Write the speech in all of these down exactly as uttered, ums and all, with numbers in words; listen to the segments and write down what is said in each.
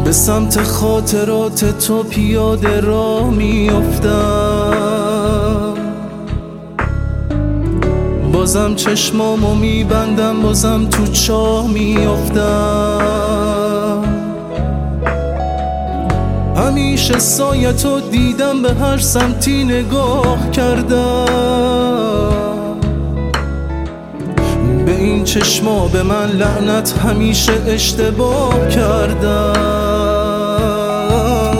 به سمت خاطرات تو پیاده را میافتم، بازم چشمامو میبندم، بازم تو چاه میافتم. همیشه سایتو دیدم، به هر سمتی نگاه کردم. به این چشما به من لعنت، همیشه اشتباه کردم.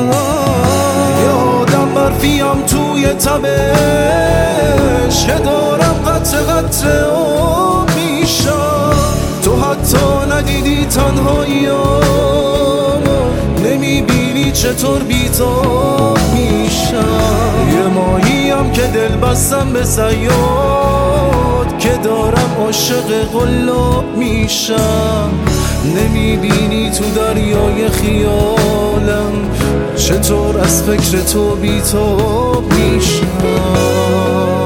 یادم برفیم توی تبش که دارم قطره قطره آب میشم. تو حتی ندیدی تنهاییامو، نمیبینی چطور بیتاب میشم. یه ماهیم که دل بستم به صیاد، که دارم عاشق قلاب میشم. نمیبینی تو دریای خیالم چطور از فکر تو بیتاب میشم.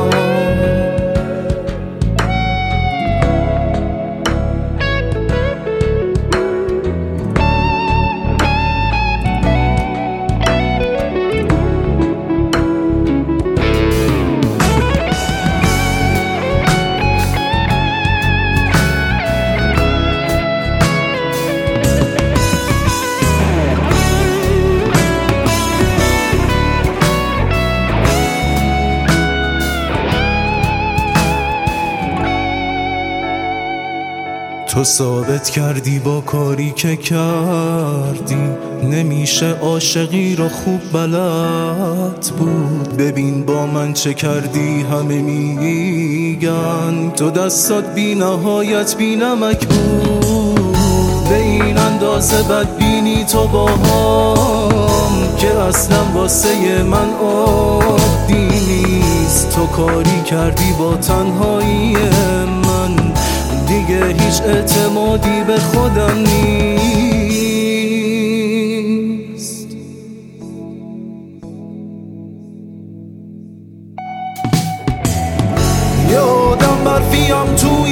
تو ثابت کردی با کاری که کردی، نمیشه عاشقی رو خوب بلد بود. ببین با من چه کردی، همه میگن تو دستات بی نهایت بی نمک بود. به این اندازه بدبینی تو با هم که اصلا واسه من عادی نیست. تو کاری کردی با تنهایی من، دیگه هیچ اعتمادی به خودم نیست. یادم برفیم توی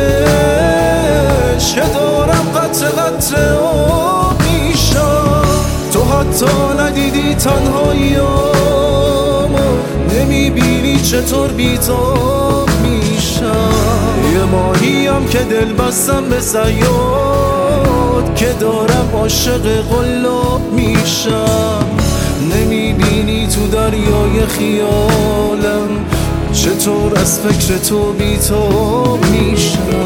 تبش که دارم قطره قطره آب میشم. تو حتی ندیدی تنهاییامو، نمیبینی چطور بیتاب میشم. یه ماهیم که دل بستم به صیاد، که دارم عاشق قلاب میشم. نمیبینی تو دریای خیالم چطور از فکر تو بیتاب میشم.